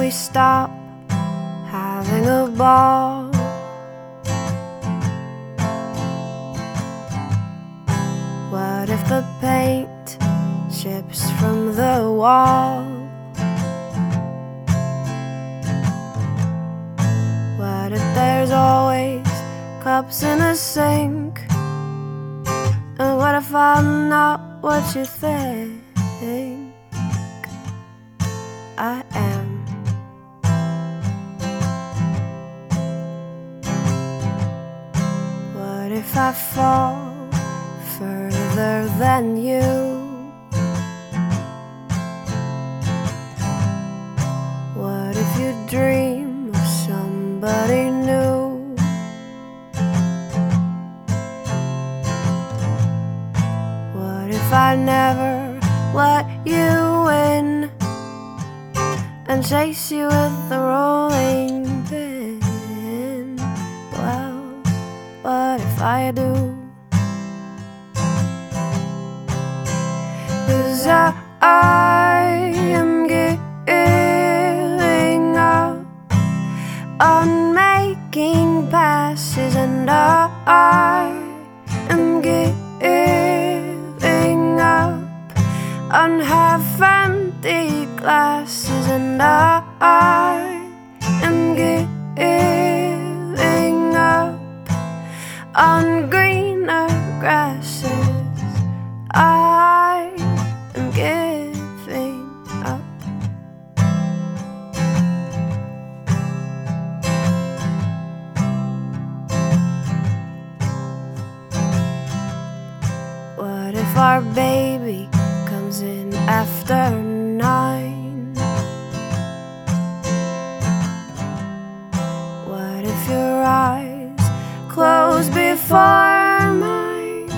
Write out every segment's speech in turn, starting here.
we stop having a ball? What if the paint chips from the wall? What if there's always cups in the sink? And what if I'm not what you think I am? What if I fall further than you? What if you dream of somebody new? What if I never let you in and chase you with the rolling pin? Well, what if I do? 'Cause I am giving up on making passes, and I am giving up on half-empty glasses, and I am giving up on greener grasses. I am giving up. What if our baby comes in after 9? What if your eyes close before mine?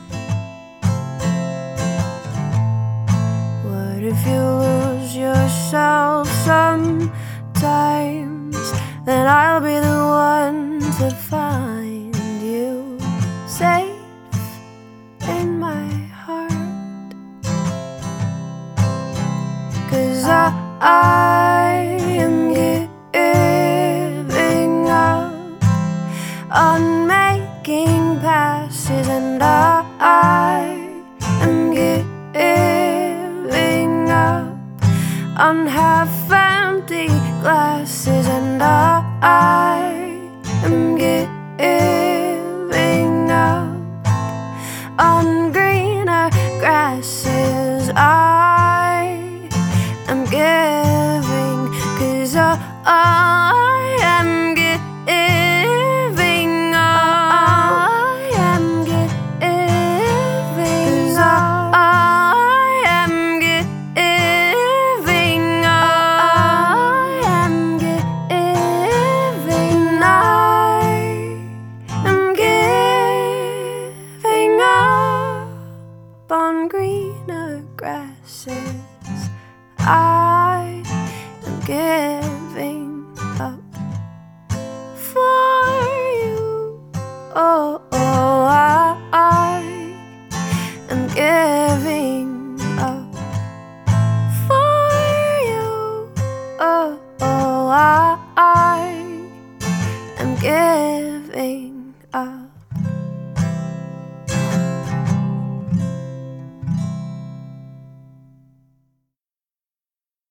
What if you lose yourself sometimes? Then I'll be the one to find you safe in my heart. 'Cause I am giving up on making passes, and I am giving up on half-empty glasses, and I am giving up on greener grasses. I am giving, 'cause I am giving up. I am giving, 'cause I am giving up. I am giving. I am giving up on greener grasses. I am giving up for you. Oh, oh, I am giving up for you. Oh, oh, I am giving up.